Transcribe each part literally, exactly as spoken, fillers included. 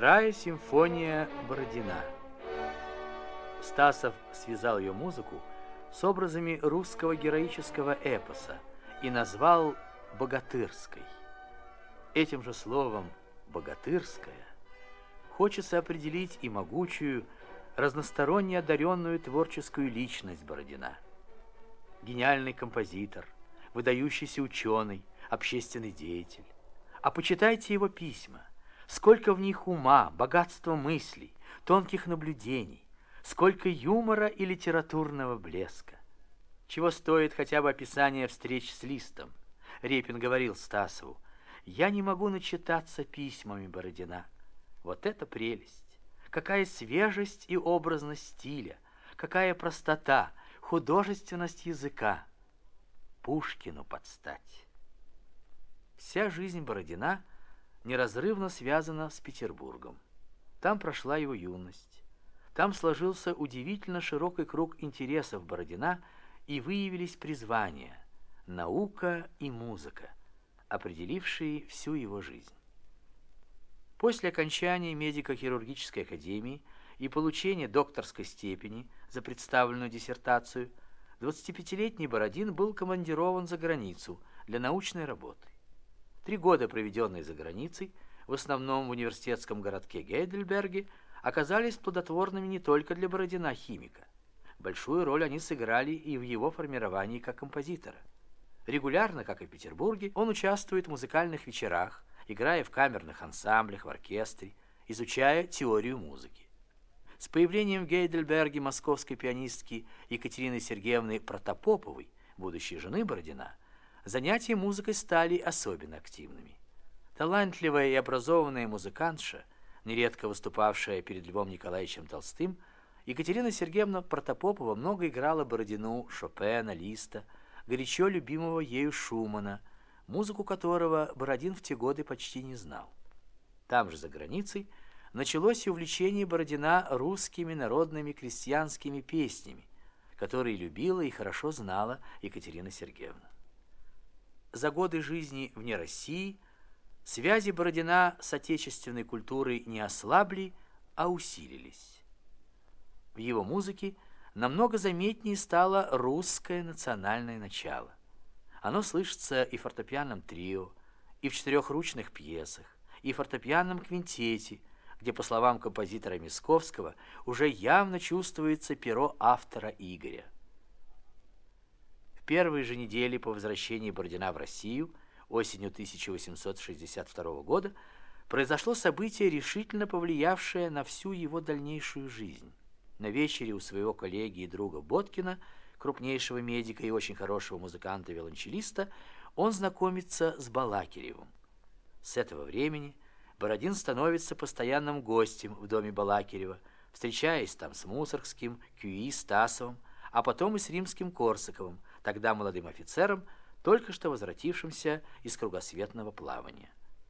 Вторая симфония Бородина. Стасов связал ее музыку с образами русского героического эпоса и назвал «богатырской». Этим же словом «богатырская» хочется определить и могучую, разносторонне одаренную творческую личность Бородина. Гениальный композитор, выдающийся ученый, общественный деятель. А почитайте его письма. Сколько в них ума, богатства мыслей, тонких наблюдений, сколько юмора и литературного блеска. Чего стоит хотя бы описание встреч с Листом. Репин говорил Стасову: «Я не могу начитаться письмами Бородина. Вот это прелесть! Какая свежесть и образность стиля, какая простота, художественность языка! Пушкину подстать!» Вся жизнь Бородина неразрывно связана с Петербургом. Там прошла его юность. Там сложился удивительно широкий круг интересов Бородина и выявились призвания – наука и музыка, определившие всю его жизнь. После окончания медико-хирургической академии и получения докторской степени за представленную диссертацию двадцатипятилетний Бородин был командирован за границу для научной работы. Три года, проведенные за границей, в основном в университетском городке Гейдельберге, оказались плодотворными не только для Бородина-химика. Большую роль они сыграли и в его формировании как композитора. Регулярно, как и в Петербурге, он участвует в музыкальных вечерах, играя в камерных ансамблях, в оркестре, изучая теорию музыки. С появлением в Гейдельберге московской пианистки Екатерины Сергеевны Протопоповой, будущей жены Бородина, занятия музыкой стали особенно активными. Талантливая и образованная музыкантша, нередко выступавшая перед Львом Николаевичем Толстым, Екатерина Сергеевна Протопопова много играла Бородину Шопена, Листа, горячо любимого ею Шумана, музыку которого Бородин в те годы почти не знал. Там же, за границей, началось и увлечение Бородина русскими народными крестьянскими песнями, которые любила и хорошо знала Екатерина Сергеевна. За годы жизни вне России связи Бородина с отечественной культурой не ослабли, а усилились. В его музыке намного заметнее стало русское национальное начало. Оно слышится и в фортепианном трио, и в четырехручных пьесах, и в фортепианном квинтете, где, по словам композитора Мисковского, уже явно чувствуется перо автора Игоря. В первые же недели по возвращении Бородина в Россию, осенью тысяча восемьсот шестьдесят второго года, произошло событие, решительно повлиявшее на всю его дальнейшую жизнь. На вечере у своего коллеги и друга Боткина, крупнейшего медика и очень хорошего музыканта-виолончелиста, он знакомится с Балакиревым. С этого времени Бородин становится постоянным гостем в доме Балакирева, встречаясь там с Мусоргским, Кюи, Стасовым, а потом и с Римским-Корсаковым, тогда молодым офицером, только что возвратившимся из кругосветного плавания.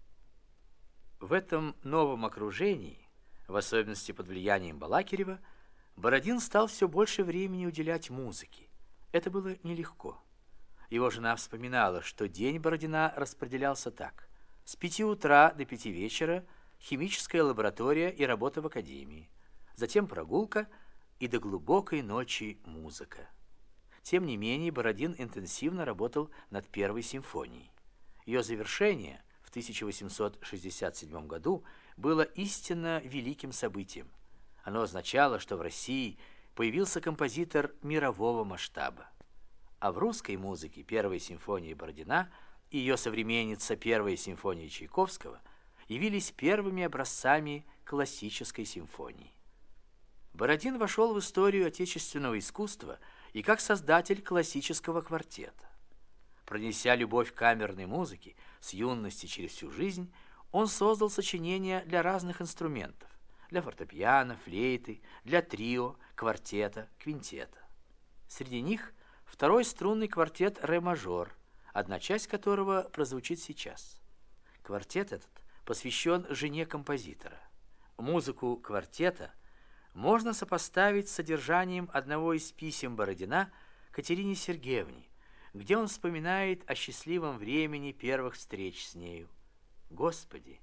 В этом новом окружении, в особенности под влиянием Балакирева, Бородин стал все больше времени уделять музыке. Это было нелегко. Его жена вспоминала, что день Бородина распределялся так: с пяти утра до пяти вечера химическая лаборатория и работа в академии, затем прогулка и до глубокой ночи музыка. Тем не менее, Бородин интенсивно работал над первой симфонией. Ее завершение в тысяча восемьсот шестьдесят седьмом году было истинно великим событием. Оно означало, что в России появился композитор мирового масштаба. А в русской музыке первая симфония Бородина и ее современница первая симфония Чайковского явились первыми образцами классической симфонии. Бородин вошел в историю отечественного искусства и как создатель классического квартета. Пронеся любовь к камерной музыке с юности через всю жизнь, он создал сочинения для разных инструментов: для фортепиано, флейты, для трио, квартета, квинтета. Среди них второй струнный квартет ре-мажор, одна часть которого прозвучит сейчас. Квартет этот посвящен жене композитора. Музыку квартета можно сопоставить с содержанием одного из писем Бородина Катерине Сергеевне, где он вспоминает о счастливом времени первых встреч с нею. «Господи,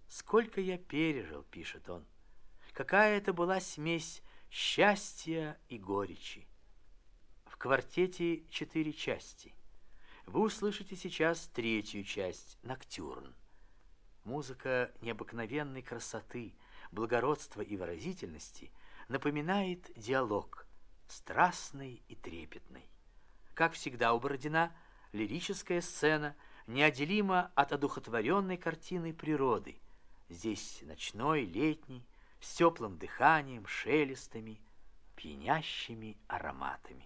«Сколько я пережил», — пишет он, — «какая это была смесь счастья и горечи». В квартете четыре части. Вы услышите сейчас третью часть, ноктюрн. Музыка необыкновенной красоты, благородства и выразительности напоминает диалог, страстный и трепетный. Как всегда у Бородина, лирическая сцена неотделима от одухотворенной картины природы. Здесь ночной, летний, с теплым дыханием, шелестами, пьянящими ароматами.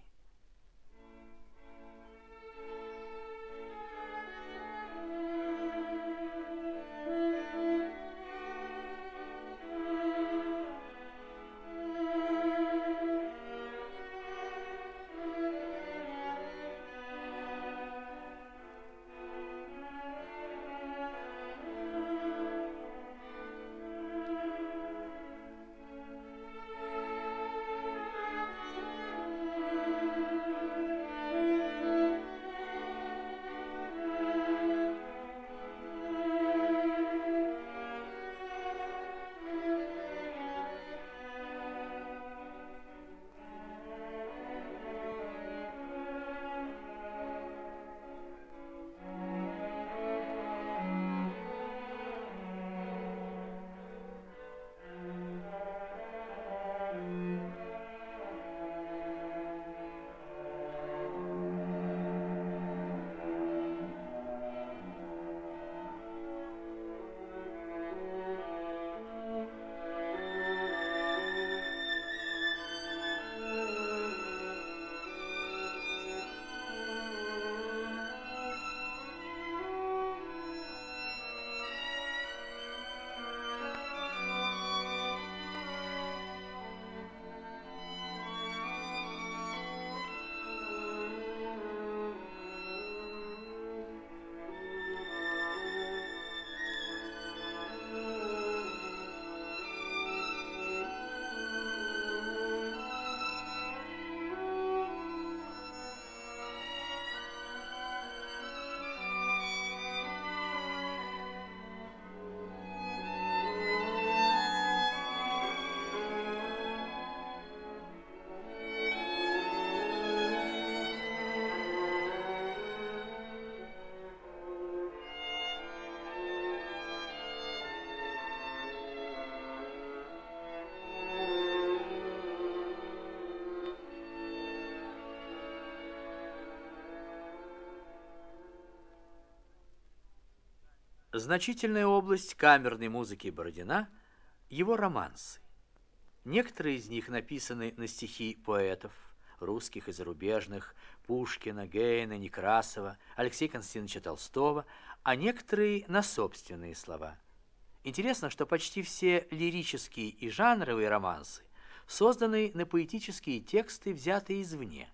Значительная область камерной музыки Бородина – его романсы. Некоторые из них написаны на стихи поэтов, русских и зарубежных, Пушкина, Гейна, Некрасова, Алексея Константиновича Толстого, а некоторые на собственные слова. Интересно, что почти все лирические и жанровые романсы созданы на поэтические тексты, взятые извне.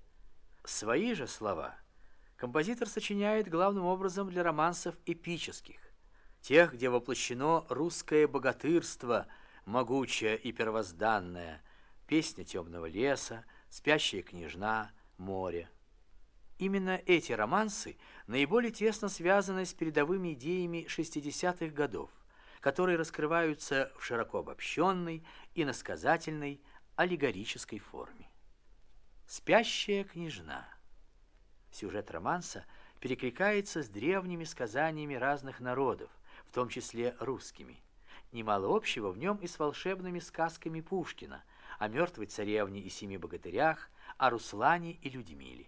Свои же слова композитор сочиняет главным образом для романсов эпических, тех, где воплощено русское богатырство, могучее и первозданное, песня темного леса, спящая княжна, море. Именно эти романсы наиболее тесно связаны с передовыми идеями шестидесятых годов, которые раскрываются в широко обобщенной, иносказательной, аллегорической форме. «Спящая княжна». Сюжет романса перекликается с древними сказаниями разных народов, в том числе русскими. Немало общего в нем и с волшебными сказками Пушкина о мертвой царевне и семи богатырях, о Руслане и Людмиле.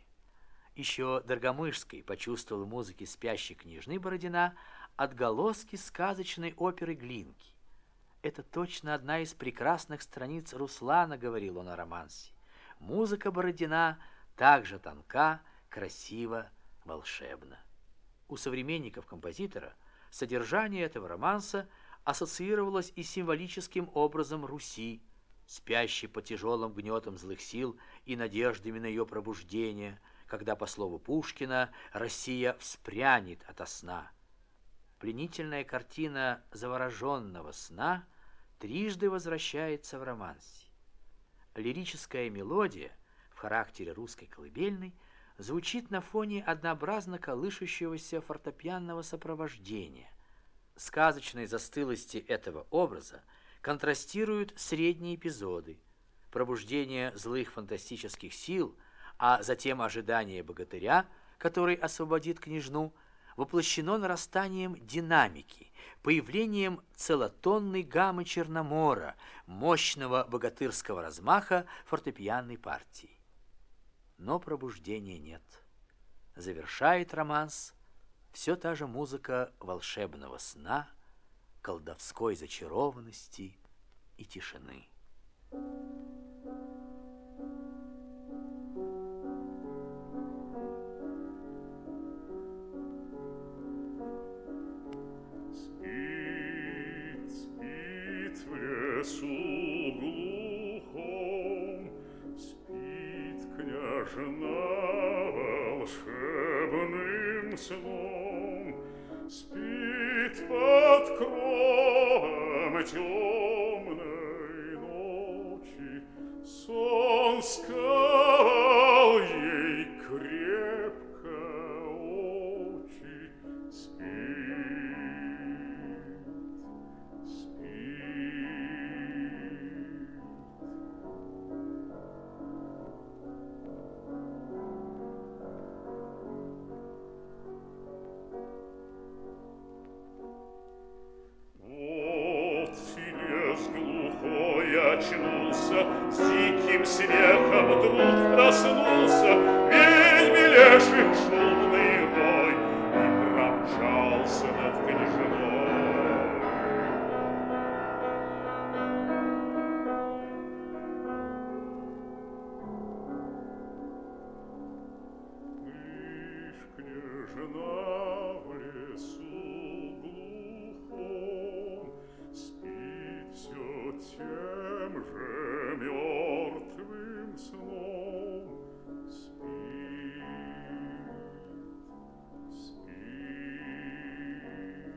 Еще Доргомышский почувствовал в музыке «Спящей княжны» Бородина отголоски сказочной оперы Глинки. «Это точно одна из прекрасных страниц Руслана», — говорил он о романсе. Музыка Бородина также тонка, красива, волшебна. У современников композитора содержание этого романса ассоциировалось и символическим образом Руси, спящей под тяжелым гнетом злых сил и надеждами на ее пробуждение, когда, по слову Пушкина, Россия вспрянет ото сна. Пленительная картина завороженного сна трижды возвращается в романсе. Лирическая мелодия в характере русской колыбельной звучит на фоне однообразно колышущегося фортепианного сопровождения. сказочной застылости этого образа контрастируют средние эпизоды, пробуждение злых фантастических сил, а затем ожидание богатыря, который освободит княжну, воплощено нарастанием динамики, появлением целотонной гаммы Черномора, мощного богатырского размаха фортепианной партии. Но пробуждения нет. Завершает романс все та же музыка волшебного сна, колдовской зачарованности и тишины. Спит, спит в лесу глухом, спит княжна волшебным сном, спит под кровом темной ночи, сон сковал ей крепко очи. Спит, спит. Вот лес глухой очнулся, с диким смехом вдруг проснулся, ведьми леший шумный рой и промчался над княжной. Лишь княжна в лесу глухом спит все тем же мертвым сном. Спит, спит.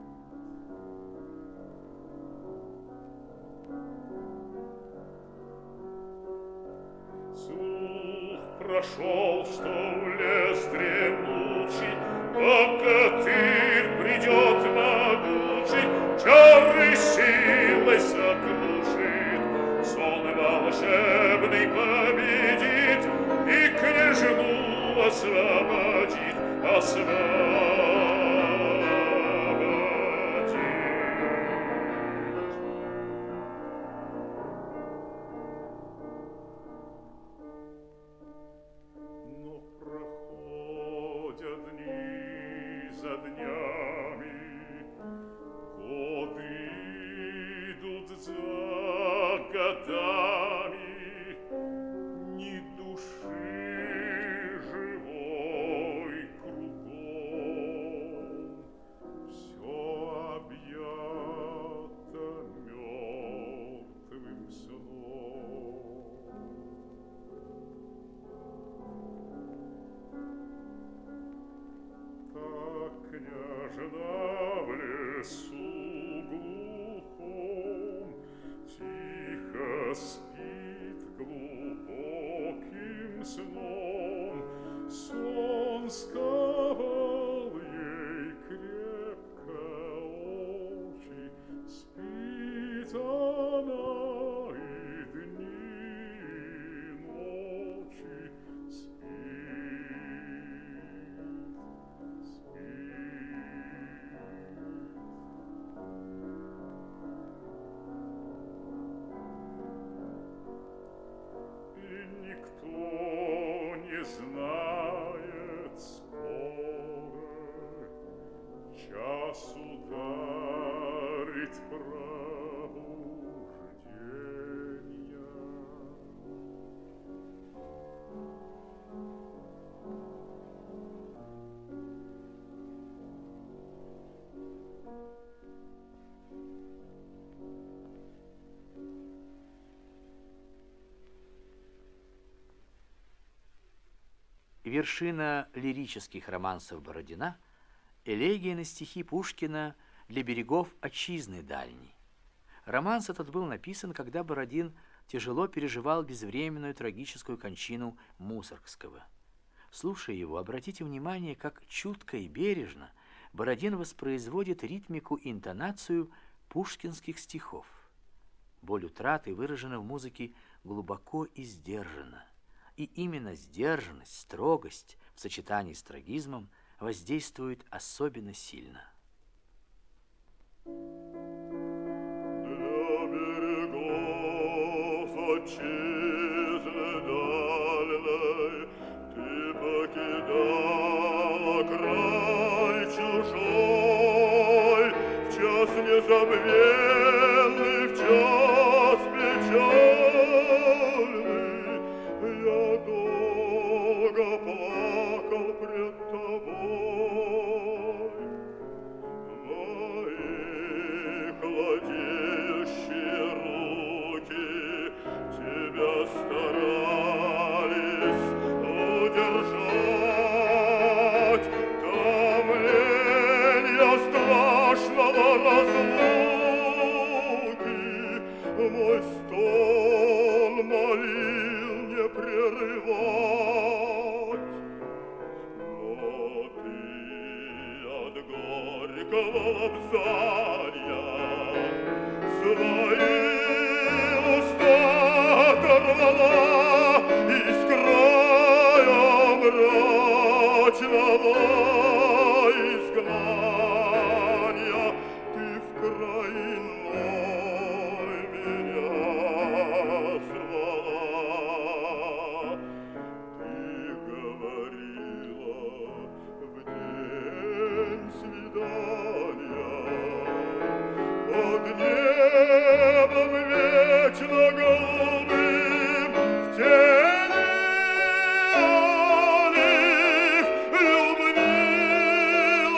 Слух прошел, что в лес дремучий богатырь придет могучий, чары силой сокрушит, сон волшебный победит и княжну освободит, освободит. Но проходят дни за днями, годы идут за годами, ни души живой кругом, все объято мертвым сном. Так княжна в лесу глухом тихо спит глубоким сном, сон сковал ей крепко очи, спит она и дни, и ночи, спит, спит. И никто не знает скоро, час ударить пробужденья. Вершина лирических романсов Бородина – элегия на стихи Пушкина для берегов отчизны дальней. Романс этот был написан, когда Бородин тяжело переживал безвременную трагическую кончину Мусоргского. Слушая его, обратите внимание, как чутко и бережно Бородин воспроизводит ритмику и интонацию пушкинских стихов. Боль утраты выражена в музыке глубоко и сдержанно. И именно сдержанность, строгость в сочетании с трагизмом воздействует особенно сильно. Для берегов отчизны дальной ты покидала край чужой, в час незабвенный, в час печальный, я долго плакал пред тобой. Мои холодеющие руки тебя старались удержать, томления страшного разлуки мой стон молил не прерывать. Но ты от горького лобзанья свои уста оторвала из края мрачного изгнания. Ты в край иной меня звала. Ты говорила в день свидания под небом вечно голубым, в тени олив любви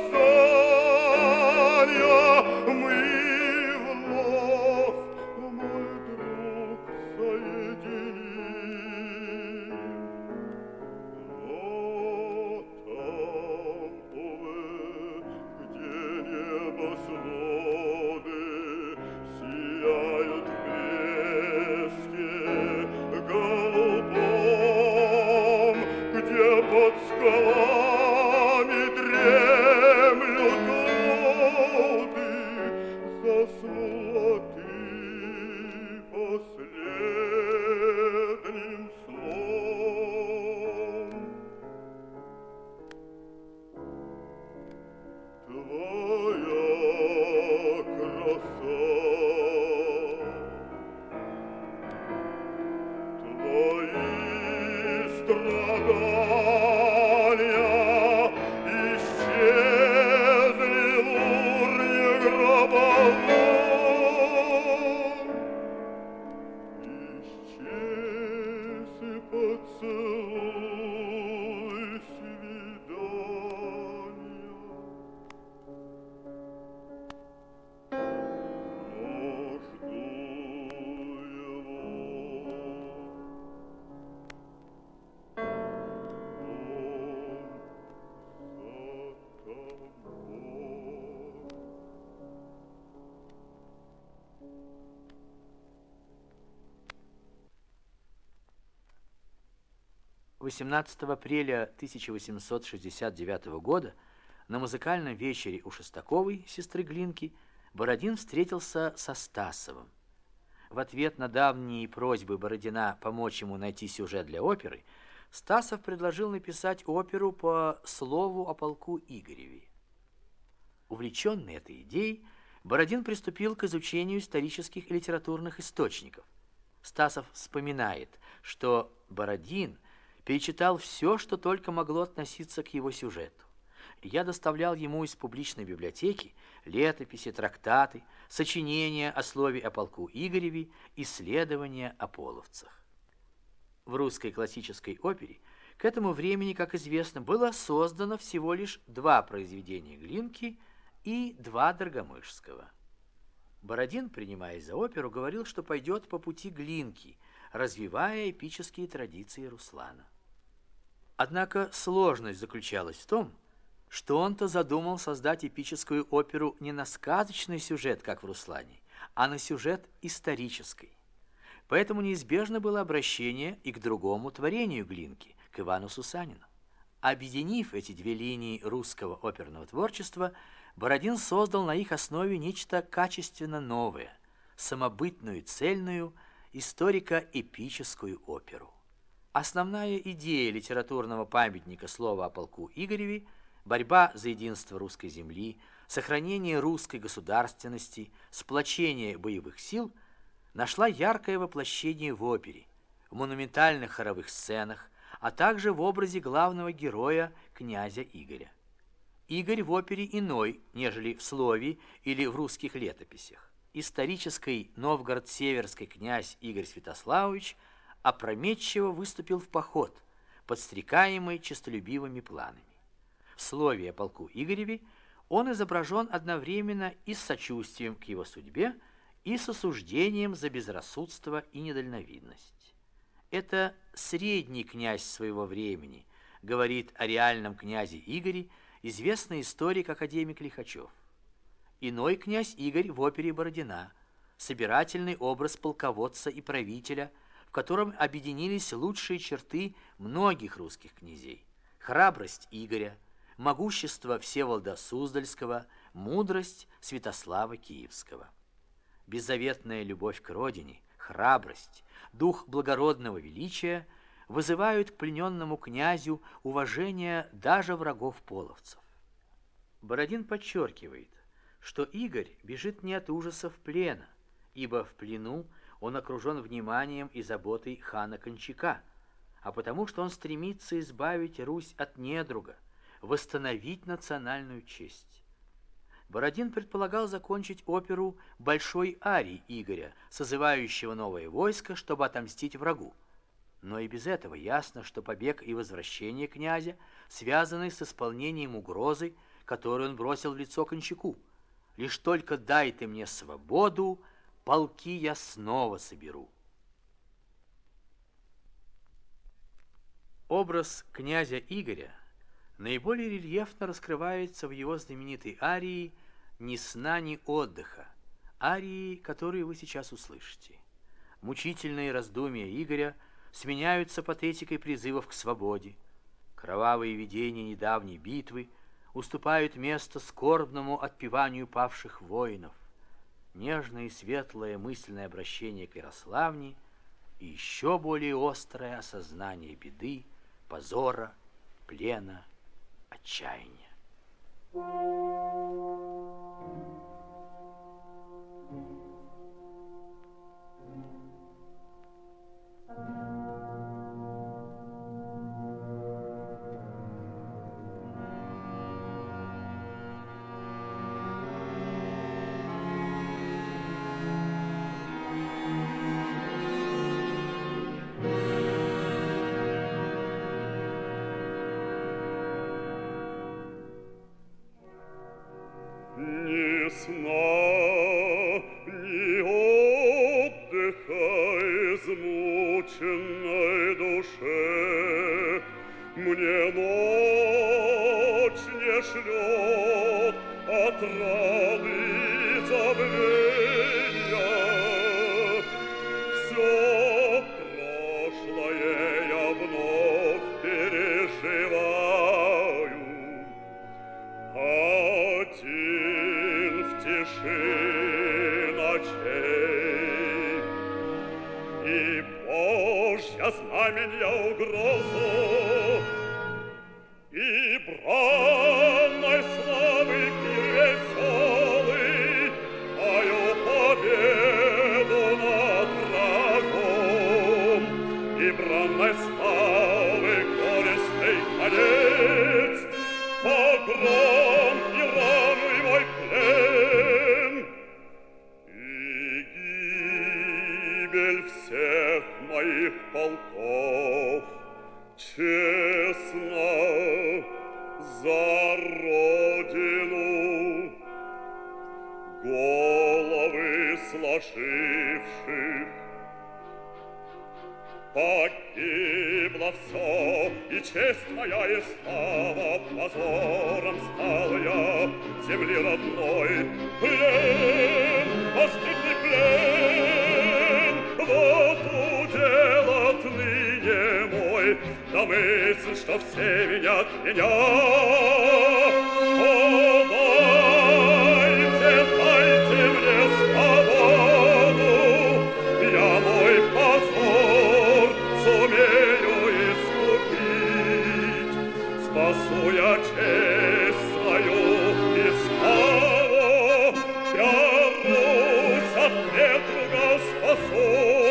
лобзанья. Мы вновь, мой друг, соединим. Но там, увы, где небосводы сияют в блеске голубом, где под скалами дремлют воды, заснула ты последним сном. Твоя краса, твои страдания исчезли в урне гробовом. Исчез и поцелуй свидания. Но жду его. восемнадцатого апреля тысяча восемьсот шестьдесят девятого года на музыкальном вечере у Шестаковой, сестры Глинки, Бородин встретился со Стасовым. В ответ на давние просьбы Бородина помочь ему найти сюжет для оперы, Стасов предложил написать оперу по слову о полку Игореве. Увлеченный этой идеей, Бородин приступил к изучению исторических и литературных источников. Стасов вспоминает, что Бородин перечитал все, что только могло относиться к его сюжету. Я доставлял ему из публичной библиотеки летописи, трактаты, сочинения о слове о полку Игореве, исследования о половцах. В русской классической опере к этому времени, как известно, было создано всего лишь два произведения Глинки и два Доргомышского. Бородин, принимаясь за оперу, говорил, что пойдет по пути Глинки, развивая эпические традиции Руслана. Однако сложность заключалась в том, что он-то задумал создать эпическую оперу не на сказочный сюжет, как в Руслане, а на сюжет исторический. Поэтому неизбежно было обращение и к другому творению Глинки, к Ивану Сусанину. Объединив эти две линии русского оперного творчества, Бородин создал на их основе нечто качественно новое, самобытную, цельную, историко-эпическую оперу. Основная идея литературного памятника слова о полку Игореве – борьба за единство русской земли, сохранение русской государственности, сплочение боевых сил – нашла яркое воплощение в опере, в монументальных хоровых сценах, а также в образе главного героя князя Игоря. Игорь в опере иной, нежели в слове или в русских летописях. Исторический новгород-северский князь Игорь Святославович опрометчиво выступил в поход, подстрекаемый честолюбивыми планами. В слове о полку Игореве он изображен одновременно и с сочувствием к его судьбе, и с осуждением за безрассудство и недальновидность. Это средний князь своего времени, говорит о реальном князе Игоре известный историк-академик Лихачев. Иной князь Игорь в опере Бородина, собирательный образ полководца и правителя, в котором объединились лучшие черты многих русских князей: храбрость Игоря, могущество Всеволода Суздальского, мудрость Святослава Киевского. Беззаветная любовь к родине, храбрость, дух благородного величия вызывают к плененному князю уважение даже врагов половцев. Бородин подчеркивает, что Игорь бежит не от ужасов плена, ибо в плену он окружен вниманием и заботой хана Кончака, а потому что он стремится избавить Русь от недруга, восстановить национальную честь. Бородин предполагал закончить оперу большой арией Игоря, созывающего новое войско, чтобы отомстить врагу. Но и без этого ясно, что побег и возвращение князя связаны с исполнением угрозы, которую он бросил в лицо Кончаку. «Лишь только дай ты мне свободу, полки я снова соберу». Образ князя Игоря наиболее рельефно раскрывается в его знаменитой арии «Ни сна, ни отдыха», арии, которые вы сейчас услышите. Мучительные раздумья Игоря сменяются патетикой призывов к свободе. Кровавые видения недавней битвы уступают место скорбному отпеванию павших воинов. Нежное и светлое мысленное обращение к Ярославне и еще более острое осознание беды, позора, плена, отчаяния. Ни сна, ни отдыха измученной душе, мне ночь не шлет отрады и забвенья. Все прошлое я вновь переживаю. Один в тиши ночей, и Божья знаменья угрозу, и бранной славы пир веселый, мою победу над врагом, и бранной славы горестный конец, погром и рану и мой плен, и гибель всех моих полков, честно за родину, головы сложивших. Погибло все, и честь моя, и слава, позором стал я земли родной. Плен, постыдный плен, вот удел отныне мой, да мысль, что все винят меня. О, дайте, дайте мне свободу, я мой позор сумею искупить. Спасу я честь свою и славу, я Русь от недруга спасу.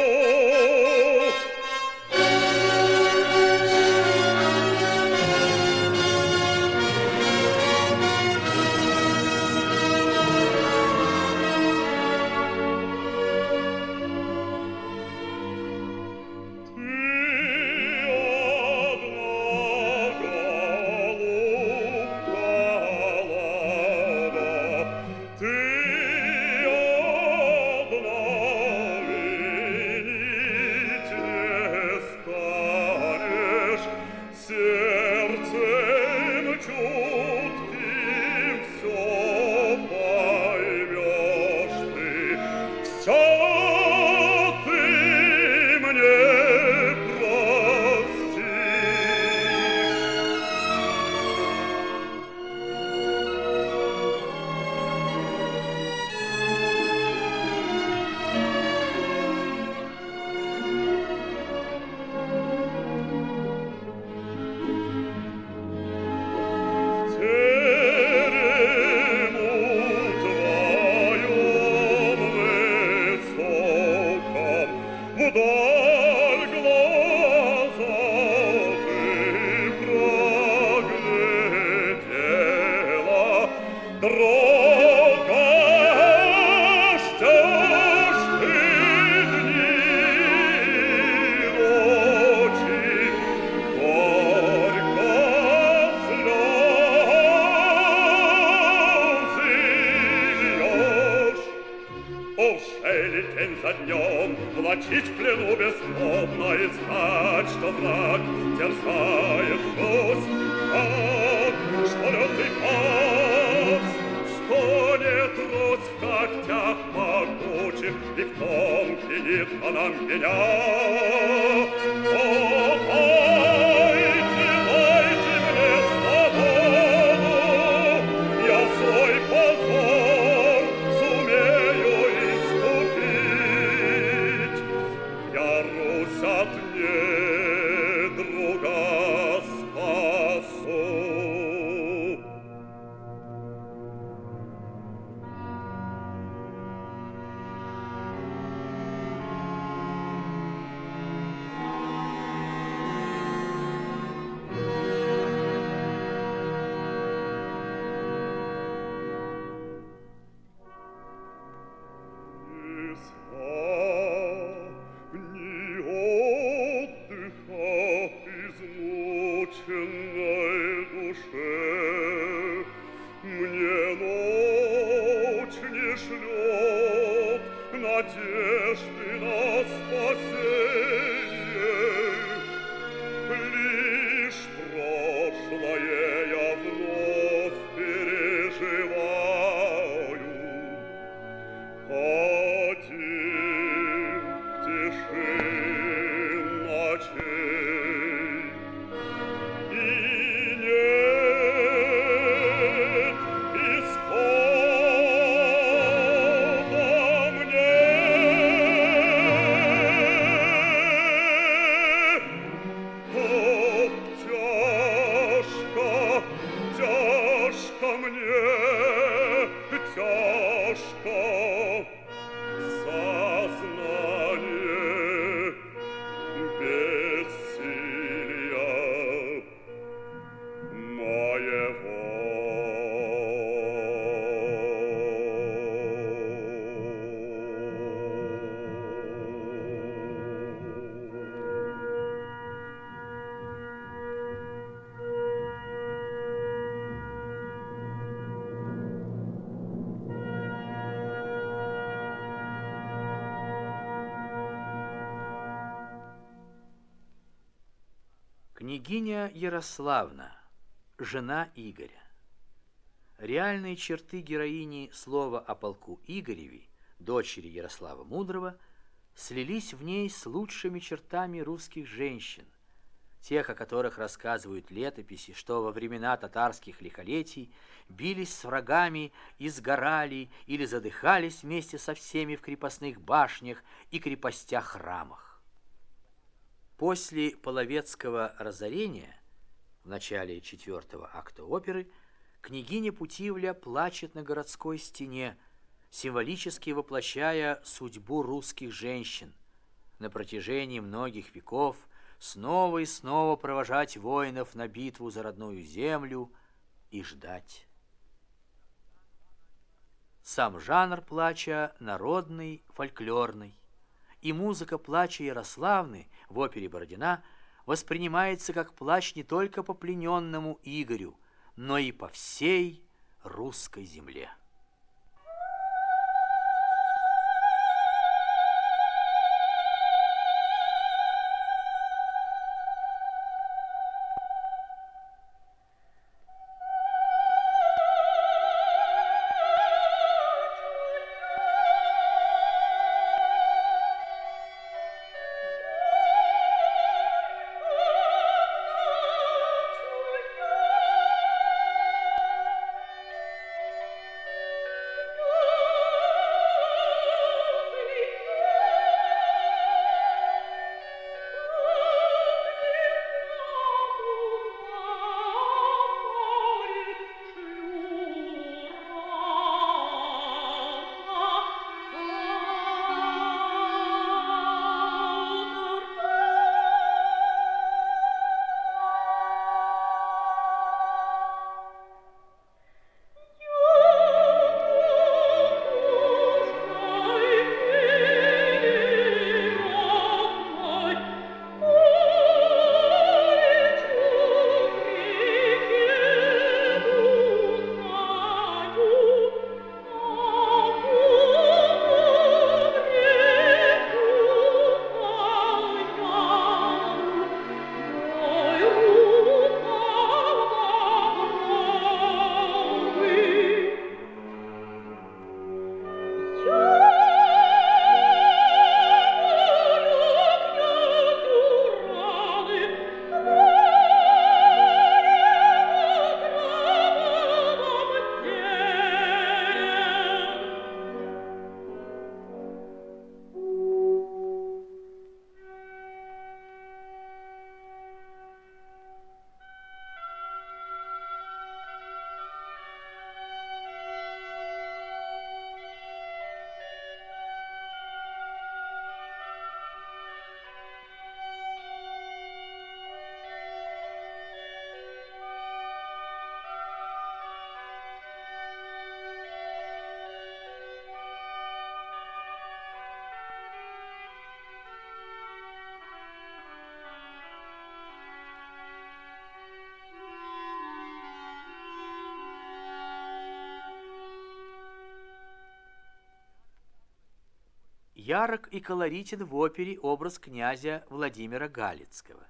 Вдаль глаза ты проглядела, дорога, что ж ты дни и ночи горько слезы льешь. Ушели день за днем, влачить в плену бесплодно и знать, что враг терзает Русь. Ах, что лютый пас стонет Русь в когтях могучих, и в том винит она меня. О, дайте, дайте мне свободу, я свой позор сумею искупить. Я Русь от недруга спасу. Надежды на спасение, лишь прошлое я вновь переживаю. Один в тиши ночей, и нет исхода мне. Ох, тяжко, тяжко мне, тяжко сознание бессилия моего. Княгиня Ярославна, жена Игоря. Реальные черты героини слова о полку Игореве, дочери Ярослава Мудрого, слились в ней с лучшими чертами русских женщин, тех, о которых рассказывают летописи, что во времена татарских лихолетий бились с врагами и сгорали или задыхались вместе со всеми в крепостных башнях и крепостях-храмах. После Половецкого разорения, в начале четвертого акта оперы, княгиня Путивля плачет на городской стене, символически воплощая судьбу русских женщин, на протяжении многих веков снова и снова провожать воинов на битву за родную землю и ждать. Сам жанр плача народный, фольклорный, и музыка плача Ярославны в опере Бородина воспринимается как плач не только по плененному Игорю, но и по всей русской земле. Ярок и колоритен в опере образ князя Владимира Галицкого.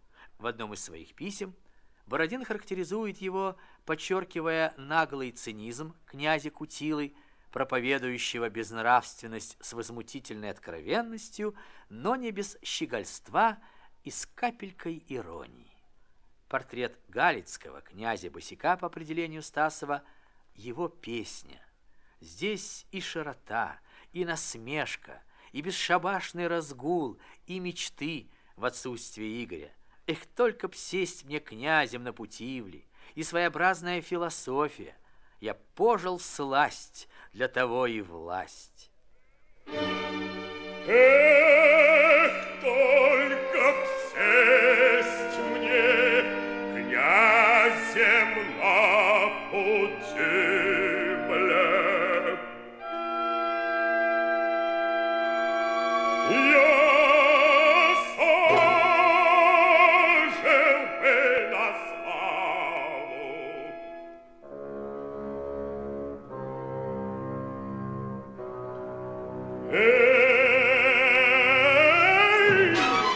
В одном из своих писем Бородин характеризует его, подчеркивая наглый цинизм князя Кутилы, проповедующего безнравственность с возмутительной откровенностью, но не без щегольства и с капелькой иронии. Портрет Галицкого, князя Босяка, по определению Стасова, его песня. Здесь и широта, и насмешка, и бесшабашный разгул, и мечты в отсутствие Игоря. Эх, только б сесть мне князем на Путивле, и своеобразная философия. Я пожил всласть, для того и власть. Эх, только б сесть мне князем на Путивле. Я сожил бы на славу. Эй!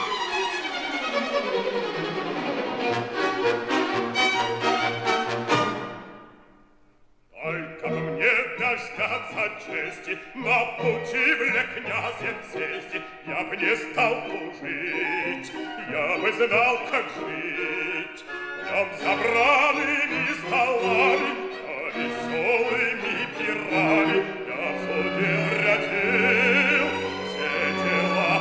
Только мне дождаться чести, на Путивле князем сесть, я б не стал служить, я бы знал, как жить. Дом забранными столами, а веселыми пирами я судил, все дела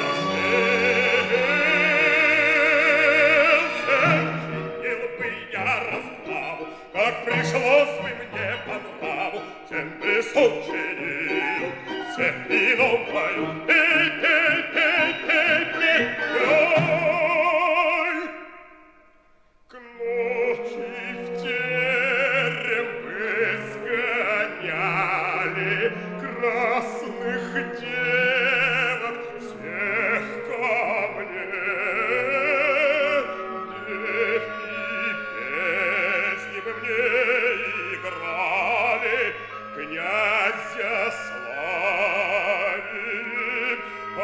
вершил. Сочинил бы я расправу, как пришлось бы мне по нраву, тем бы сочинил всех вином пою. Пей, пей, пей, пей, пей, пей. К ночи в терем вы сгоняли красных девок всех ко мне. Девки песни бы мне играли, князя славили, а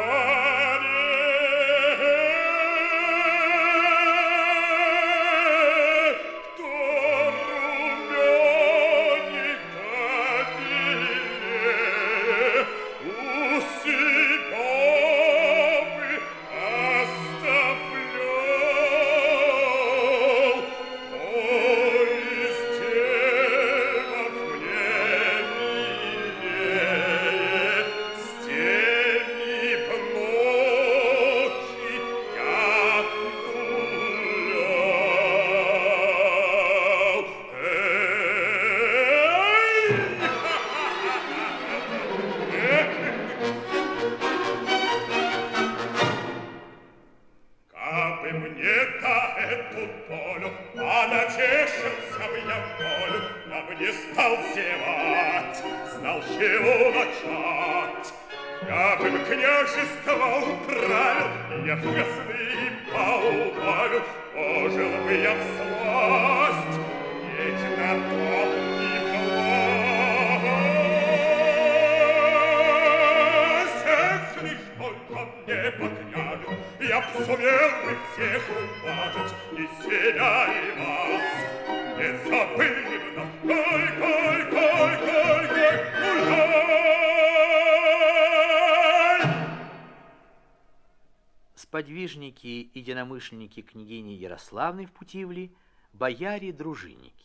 сподвижники и единомышленники княгини Ярославны в Путивле, бояре-дружинники.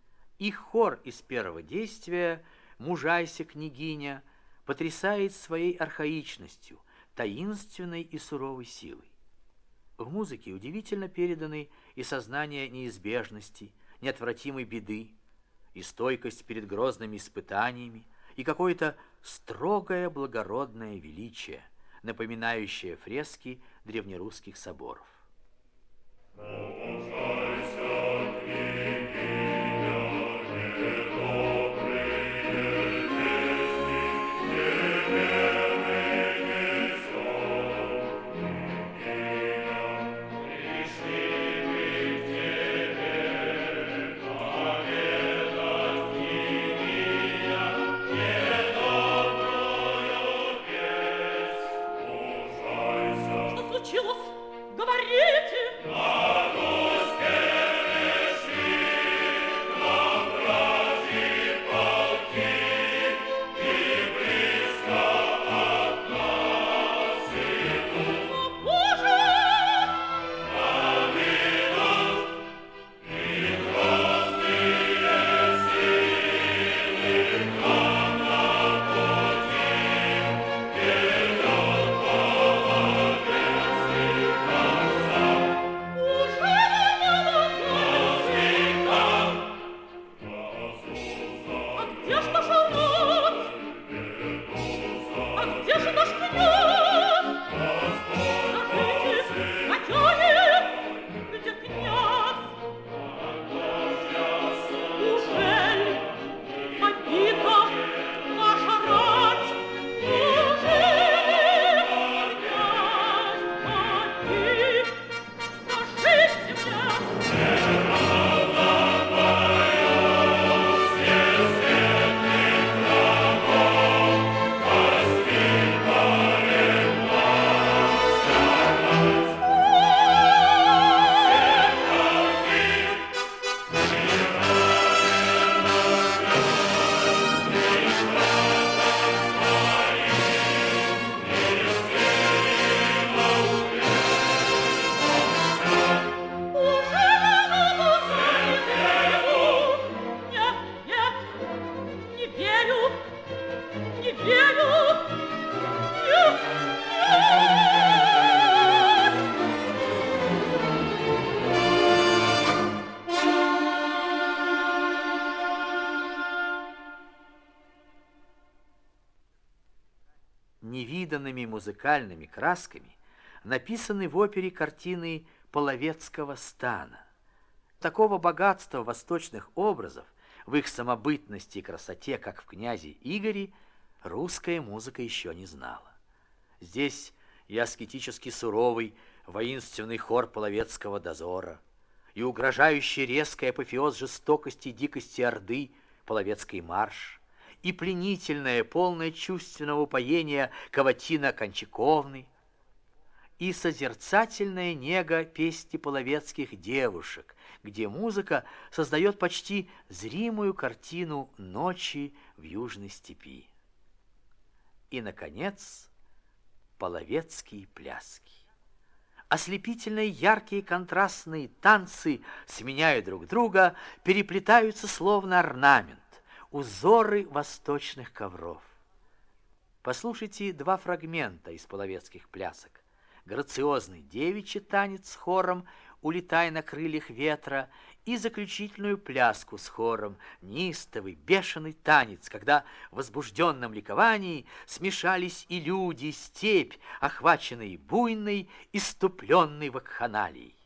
Их хор из первого действия «Мужайся, княгиня» потрясает своей архаичностью, таинственной и суровой силой. В музыке удивительно переданы и сознание неизбежности, неотвратимой беды, и стойкость перед грозными испытаниями, и какое-то строгое благородное величие, напоминающее фрески древнерусских соборов. Говори! невиданными музыкальными красками написаны в опере картины Половецкого стана. Такого богатства восточных образов в их самобытности и красоте, как в «Князе Игоре», русская музыка еще не знала. Здесь и аскетически суровый воинственный хор Половецкого дозора, и угрожающий резкий апофеоз жестокости и дикости Орды Половецкий марш, и пленительное, полное чувственного упоения каватина Кончаковны, и созерцательная нега песни половецких девушек, где музыка создает почти зримую картину ночи в южной степи. И, наконец, половецкие пляски. Ослепительные яркие контрастные танцы, сменяя друг друга, переплетаются словно орнамент, узоры восточных ковров. Послушайте два фрагмента из половецких плясок. Грациозный девичий танец с хором «Улетай на крыльях ветра» и заключительную пляску с хором, неистовый, бешеный танец, когда в возбужденном ликовании смешались и люди, и степь, охваченные буйной, иступленной вакханалией.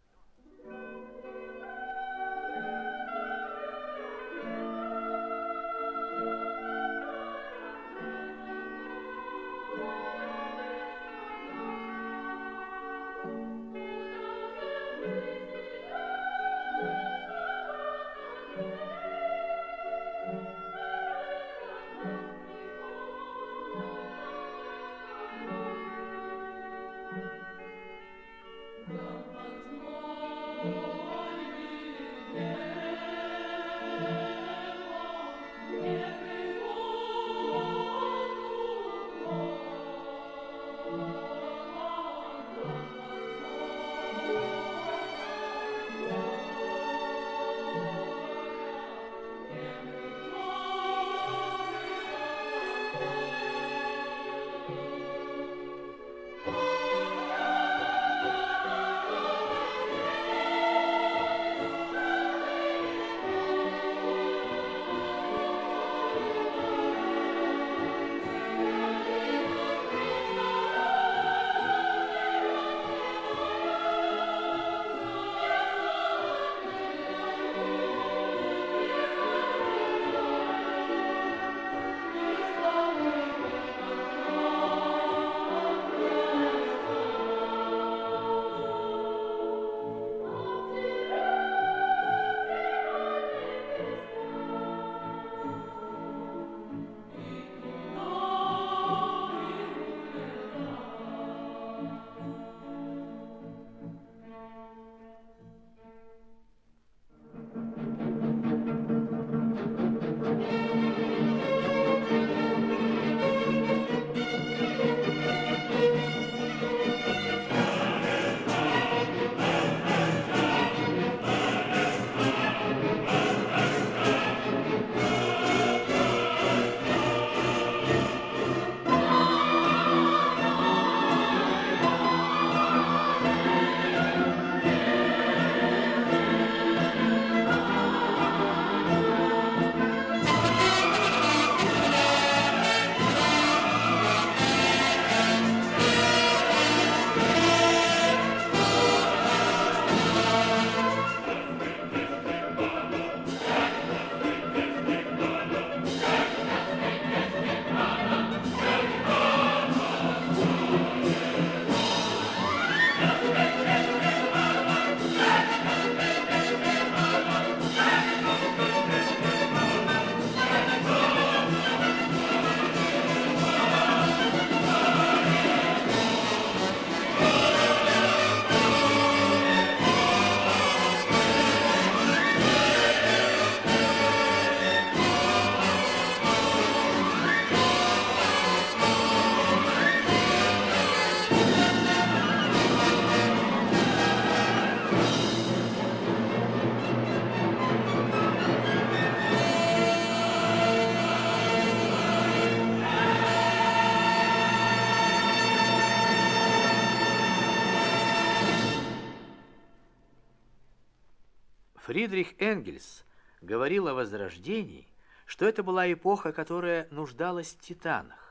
Фридрих Энгельс говорил о Возрождении, что это была эпоха, которая нуждалась в титанах,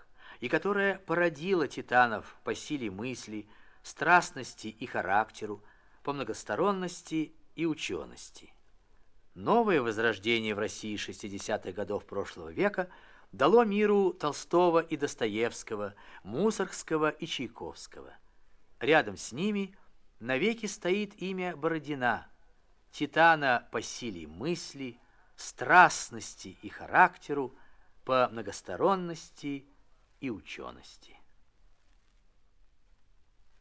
и которая породила титанов по силе мысли, страстности и характеру, по многосторонности и учености. Новое возрождение в России шестидесятых годов прошлого века дало миру Толстого и Достоевского, Мусоргского и Чайковского. Рядом с ними навеки стоит имя Бородина, титана по силе мысли, страстности и характеру, по многосторонности и учености.